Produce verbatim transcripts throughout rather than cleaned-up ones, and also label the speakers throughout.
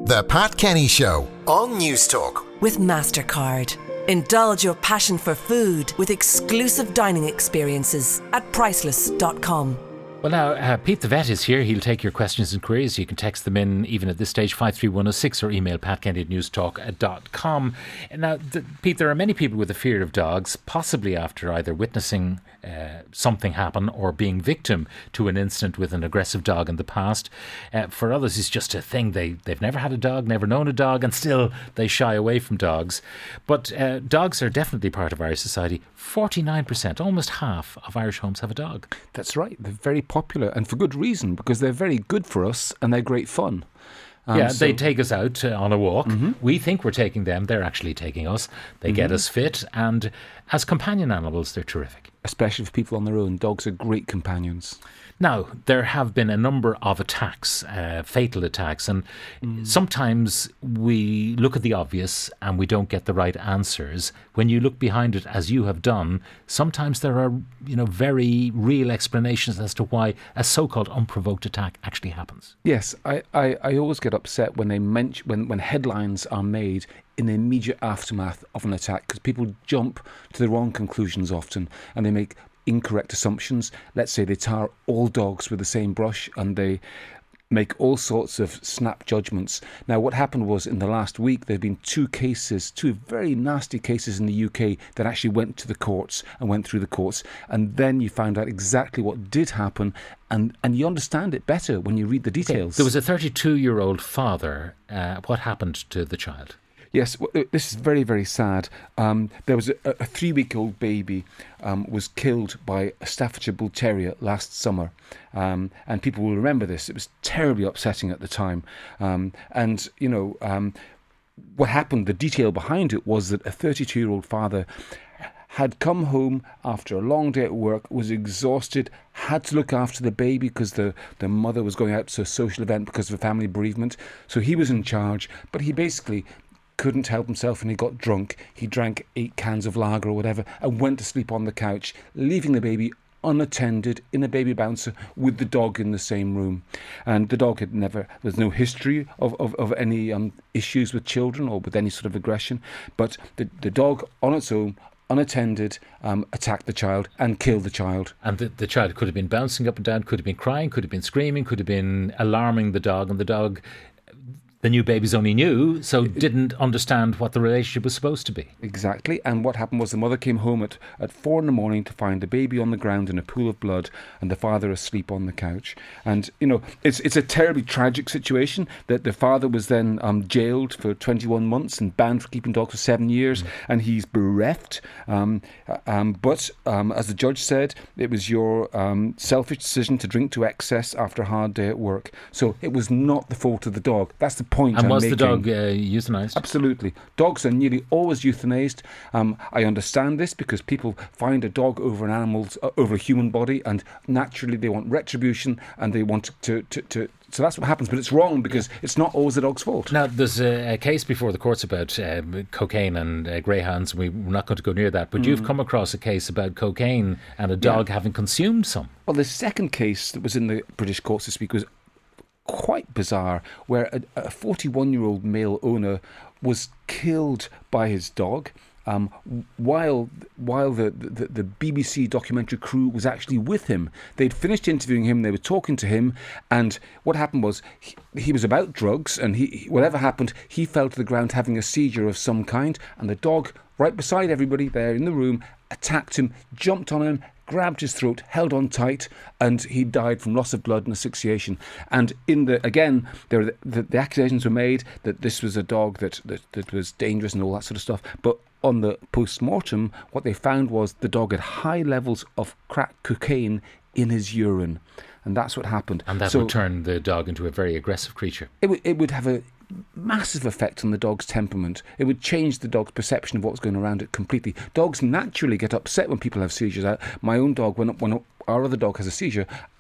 Speaker 1: The Pat Kenny Show on News Talk.
Speaker 2: With MasterCard. Indulge your passion for food with exclusive dining experiences at priceless dot com.
Speaker 3: Well, now, uh, Pete the Vet is here. He'll take your questions and queries. You can text them in, even at this stage, five three one oh six, or email patkenny at newstalk dot com. Now, th- Pete, there are many people with a fear of dogs, possibly after either witnessing uh, something happen or being victim to an incident with an aggressive dog in the past. Uh, for others, it's just a thing. They, they've never had a dog, never known a dog, and still they shy away from dogs. But uh, dogs are definitely part of Irish society. forty-nine percent, almost half of Irish homes have a dog.
Speaker 4: That's right. They're very popular, and for good reason, because they're very good for us and they're great fun. Um,
Speaker 3: yeah,
Speaker 4: so
Speaker 3: they take us out uh, on a walk. Mm-hmm. We think we're taking them. They're actually taking us. They mm-hmm. get us fit. And as companion animals, they're terrific.
Speaker 4: Especially for people on their own. Dogs are great companions.
Speaker 3: Now, there have been a number of attacks, uh, fatal attacks, and mm. sometimes we look at the obvious and we don't get the right answers. When you look behind it, as you have done, sometimes there are, you know, very real explanations as to why a so-called unprovoked attack actually happens.
Speaker 4: Yes, I, I, I always get upset when they mention when, when headlines are made in the immediate aftermath of an attack, because people jump to the wrong conclusions often, and they make incorrect assumptions. Let's say they tar all dogs with the same brush, and they make all sorts of snap judgments. Now, what happened was, in the last week, there have been two cases, two very nasty cases in the U K that actually went to the courts and went through the courts. And then you found out exactly what did happen, and, and you understand it better when you read the details.
Speaker 3: Okay. There was a thirty-two-year-old father. Uh, what happened to the child?
Speaker 4: Yes, well, this is very, very sad. Um, there was a, a three-week-old baby um, was killed by a Staffordshire Bull Terrier last summer. Um, and people will remember this. It was terribly upsetting at the time. Um, and, you know, um, what happened, the detail behind it was that a thirty-two-year-old father had come home after a long day at work, was exhausted, had to look after the baby because the, the mother was going out to a social event because of a family bereavement. So he was in charge, but he basically couldn't help himself and he got drunk. He drank eight cans of lager or whatever and went to sleep on the couch, leaving the baby unattended in a baby bouncer with the dog in the same room. And the dog had never, there's no history of, of, of any um, issues with children or with any sort of aggression, but the, the dog on its own, unattended, um, attacked the child and killed the child.
Speaker 3: And the, the child could have been bouncing up and down, could have been crying, could have been screaming, could have been alarming the dog, and the dog, the new babies only knew, so didn't understand what the relationship was supposed to be.
Speaker 4: Exactly. And what happened was the mother came home at, at four in the morning to find the baby on the ground in a pool of blood and the father asleep on the couch. And, you know, it's it's a terribly tragic situation that the father was then um, jailed for twenty-one months and banned for keeping dogs for seven years, mm. and he's bereft. Um, um, but um, as the judge said, it was your um, selfish decision to drink to excess after a hard day at work. So it was not the fault of the dog. That's the point.
Speaker 3: And
Speaker 4: I'm
Speaker 3: was
Speaker 4: making.
Speaker 3: the dog uh, euthanized?
Speaker 4: Absolutely. Dogs are nearly always euthanized. Um, I understand this because people find a dog over an animal's, uh, over a human body, and naturally they want retribution and they want to, to, to so that's what happens, but it's wrong because it's not always the dog's fault.
Speaker 3: Now, there's a, a case before the courts about um, cocaine and uh, greyhounds. We, we're not going to go near that, but mm. you've come across a case about cocaine and a dog yeah. having consumed some.
Speaker 4: Well, the second case that was in the British courts this week was quite bizarre, where a forty-one-year-old male owner was killed by his dog um, while while the, the, the B B C documentary crew was actually with him. They'd finished interviewing him, they were talking to him, and what happened was he, he was about drugs, and he whatever happened, he fell to the ground having a seizure of some kind, and the dog, right beside everybody there in the room, attacked him, jumped on him, grabbed his throat, held on tight, and he died from loss of blood and asphyxiation. And in the again, there were the, the, the accusations were made that this was a dog that, that that was dangerous and all that sort of stuff. But on the post-mortem, what they found was the dog had high levels of crack cocaine in his urine, and that's what happened.
Speaker 3: And that
Speaker 4: so,
Speaker 3: would turn the dog into a very aggressive creature.
Speaker 4: It would it would have a massive effect on the dog's temperament. It would change the dog's perception of what's going around it completely. Dogs naturally get upset when people have seizures. My own dog, when when our other dog has a seizure,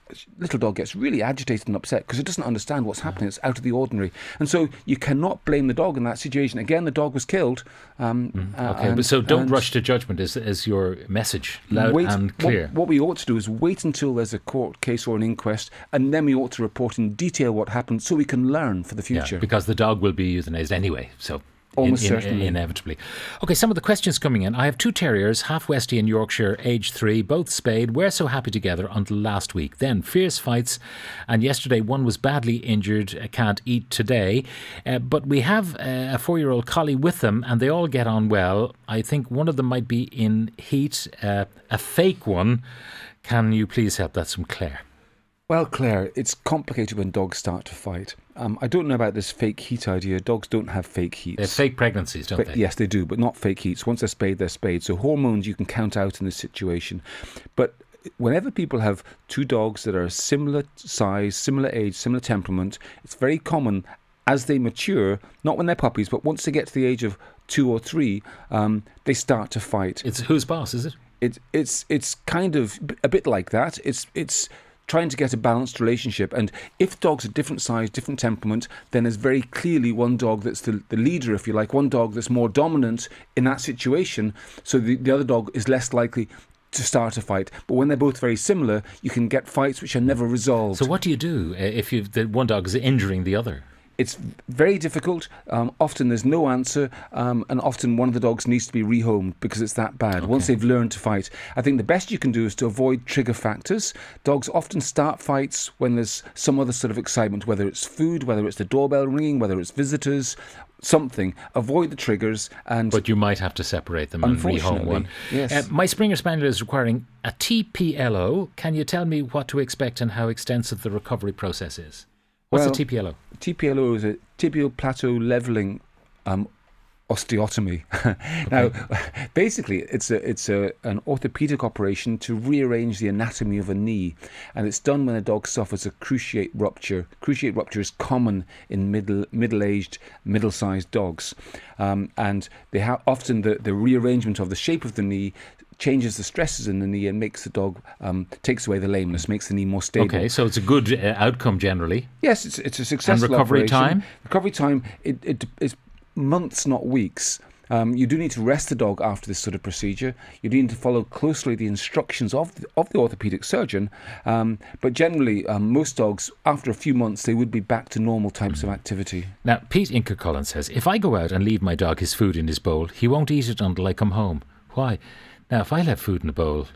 Speaker 4: little dog gets really agitated and upset because it doesn't understand what's happening. It's out of the ordinary. And so you cannot blame the dog in that situation. Again, the dog was killed. Um,
Speaker 3: Mm,
Speaker 4: uh,
Speaker 3: okay,
Speaker 4: and,
Speaker 3: but so don't
Speaker 4: and
Speaker 3: rush to judgment is, is your message, loud
Speaker 4: wait,
Speaker 3: and clear.
Speaker 4: What, what we ought to do is wait until there's a court case or an inquest, and then we ought to report in detail what happened so we can learn for the future.
Speaker 3: Yeah, because the dog will be euthanized anyway, so...
Speaker 4: Almost
Speaker 3: in, in,
Speaker 4: certainly.
Speaker 3: Inevitably. Okay, some of the questions coming in. I have two terriers, half Westie in Yorkshire, age three, both spayed. We're so happy together until last week. Then fierce fights, and yesterday one was badly injured, uh, can't eat today. Uh, but we have uh, a four-year-old collie with them, and they all get on well. I think one of them might be in heat, uh, a fake one. Can you please help? That's from Claire.
Speaker 4: Well, Claire, it's complicated when dogs start to fight. Um, I don't know about this fake heat idea. Dogs don't have fake heats.
Speaker 3: They have fake pregnancies, don't
Speaker 4: but,
Speaker 3: they?
Speaker 4: Yes, they do, but not fake heats. Once they're spayed, they're spayed. So hormones you can count out in this situation. But whenever people have two dogs that are similar size, similar age, similar temperament, it's very common as they mature, not when they're puppies, but once they get to the age of two or three, um, they start to fight.
Speaker 3: It's who's boss, is it?
Speaker 4: It, it's it's kind of a bit like that. It's it's trying to get a balanced relationship. And if dogs are different size, different temperament, then there's very clearly one dog that's the, the leader, if you like, one dog that's more dominant in that situation. So the, the other dog is less likely to start a fight. But when they're both very similar, you can get fights which are never resolved.
Speaker 3: So what do you do uh, if you the one dog is injuring the other?
Speaker 4: It's very difficult. Um, often there's no answer, um, and often one of the dogs needs to be rehomed because it's that bad.
Speaker 3: Okay.
Speaker 4: Once they've learned to fight, I think the best you can do is to avoid trigger factors. Dogs often start fights when there's some other sort of excitement, whether it's food, whether it's the doorbell ringing, whether it's visitors, something. Avoid the triggers. And
Speaker 3: but you might have to separate them and rehome one.
Speaker 4: Yes.
Speaker 3: Uh, my Springer Spaniel is requiring a T P L O. Can you tell me what to expect and how extensive the recovery process is? What's
Speaker 4: well,
Speaker 3: a T P L O?
Speaker 4: T P L O is a tibial plateau levelling um, osteotomy. Now, basically, it's a it's a an orthopedic operation to rearrange the anatomy of a knee, and it's done when a dog suffers a cruciate rupture. Cruciate rupture is common in middle middle-aged, middle-sized dogs, um, and they have often the the rearrangement of the shape of the knee changes the stresses in the knee and makes the dog um, takes away the lameness, makes the knee more stable.
Speaker 3: Okay, so it's a good uh, outcome generally.
Speaker 4: Yes, it's it's a successful
Speaker 3: And recovery
Speaker 4: operation.
Speaker 3: time?
Speaker 4: Recovery time it it is months, not weeks. Um, you do need to rest the dog after this sort of procedure. You do need to follow closely the instructions of the, of the orthopaedic surgeon. Um, but generally, um, most dogs, after a few months, they would be back to normal types of activity.
Speaker 3: Now, Pete Inkercullen says, if I go out and leave my dog his food in his bowl, he won't eat it until I come home. Why? Now, if I left food in a bowl,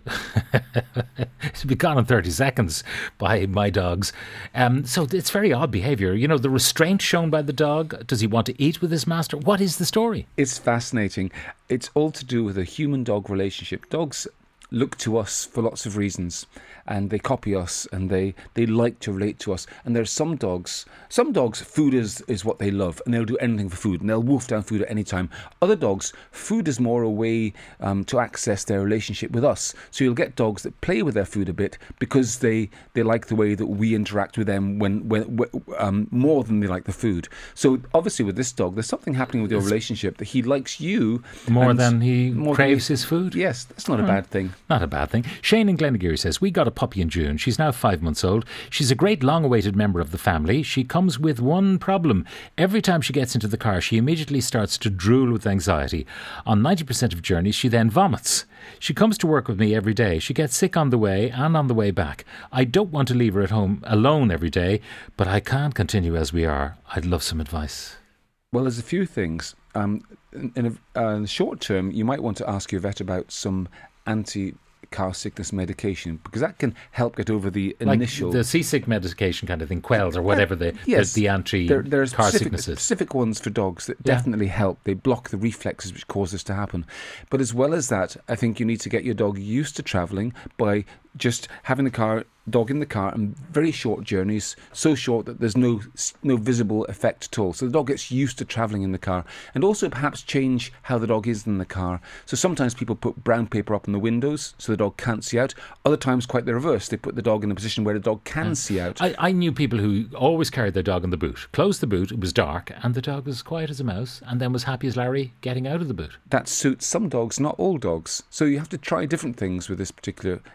Speaker 3: it'd be gone in thirty seconds by my dogs. Um, so it's very odd behaviour. You know, the restraint shown by the dog. Does he want to eat with his master? What is the story?
Speaker 4: It's fascinating. It's all to do with a human-dog relationship. Dogs look to us for lots of reasons, and they copy us, and they, they like to relate to us. And there's some dogs, some dogs, food is, is what they love, and they'll do anything for food, and they'll wolf down food at any time. Other dogs, food is more a way um, to access their relationship with us. So you'll get dogs that play with their food a bit because they, they like the way that we interact with them when, when um, more than they like the food. So obviously with this dog, there's something happening with your relationship that he likes you
Speaker 3: more than he
Speaker 4: more
Speaker 3: craves
Speaker 4: than
Speaker 3: his food.
Speaker 4: Yes, that's not a bad thing.
Speaker 3: Not a bad thing. Shane in Glenageary says, we got a puppy in June. She's now five months old. She's a great long-awaited member of the family. She comes with one problem. Every time she gets into the car, she immediately starts to drool with anxiety. On ninety percent of journeys, she then vomits. She comes to work with me every day. She gets sick on the way and on the way back. I don't want to leave her at home alone every day, but I can't continue as we are. I'd love some advice.
Speaker 4: Well, there's a few things. Um, in, in, a, uh, in the short term, you might want to ask your vet about some anti car sickness medication, because that can help get over the initial
Speaker 3: like the seasick medication kind of thing, Quells or whatever the
Speaker 4: yes,
Speaker 3: the, the anti
Speaker 4: there, there are
Speaker 3: car
Speaker 4: specific,
Speaker 3: sicknesses.
Speaker 4: Specific ones for dogs that
Speaker 3: Yeah.
Speaker 4: definitely help. They block the reflexes which cause this to happen. But as well as that, I think you need to get your dog used to travelling by just having the car dog in the car and very short journeys, so short that there's no no visible effect at all. So the dog gets used to travelling in the car, and also perhaps change how the dog is in the car. So sometimes people put brown paper up in the windows so the dog can't see out. Other times quite the reverse. They put the dog in a position where the dog can see out.
Speaker 3: I, I knew people who always carried their dog in the boot. Closed the boot, it was dark, and the dog was quiet as a mouse, and then was happy as Larry getting out of the boot.
Speaker 4: That suits some dogs, not all dogs. So you have to try different things with this particular individual.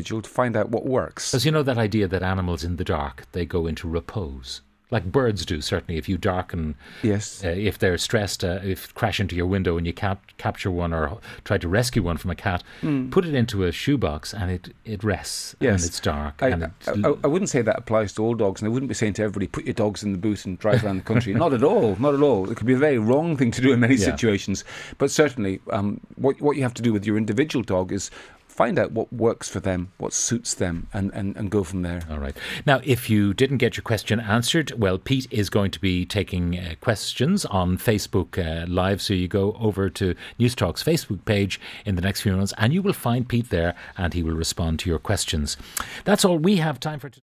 Speaker 4: individual to find out what works.
Speaker 3: Because you know that idea that animals in the dark, they go into repose. Like birds do, certainly. If you darken,
Speaker 4: yes,
Speaker 3: uh, if they're stressed, uh, if crash into your window and you cap- capture one or try to rescue one from a cat, mm. put it into a shoebox and it, it rests
Speaker 4: yes.
Speaker 3: and it's dark.
Speaker 4: I,
Speaker 3: and it,
Speaker 4: I, I wouldn't say that applies to all dogs, and I wouldn't be saying to everybody, put your dogs in the boot and drive around the country. Not at all, not at all. It could be a very wrong thing to do in many yeah. situations. But certainly, um, what, what you have to do with your individual dog is find out what works for them, what suits them, and, and, and go from there.
Speaker 3: All right. Now, if you didn't get your question answered, well, Pete is going to be taking uh, questions on Facebook uh, Live. So you go over to Newstalk's Facebook page in the next few minutes and you will find Pete there and he will respond to your questions. That's all we have time for today.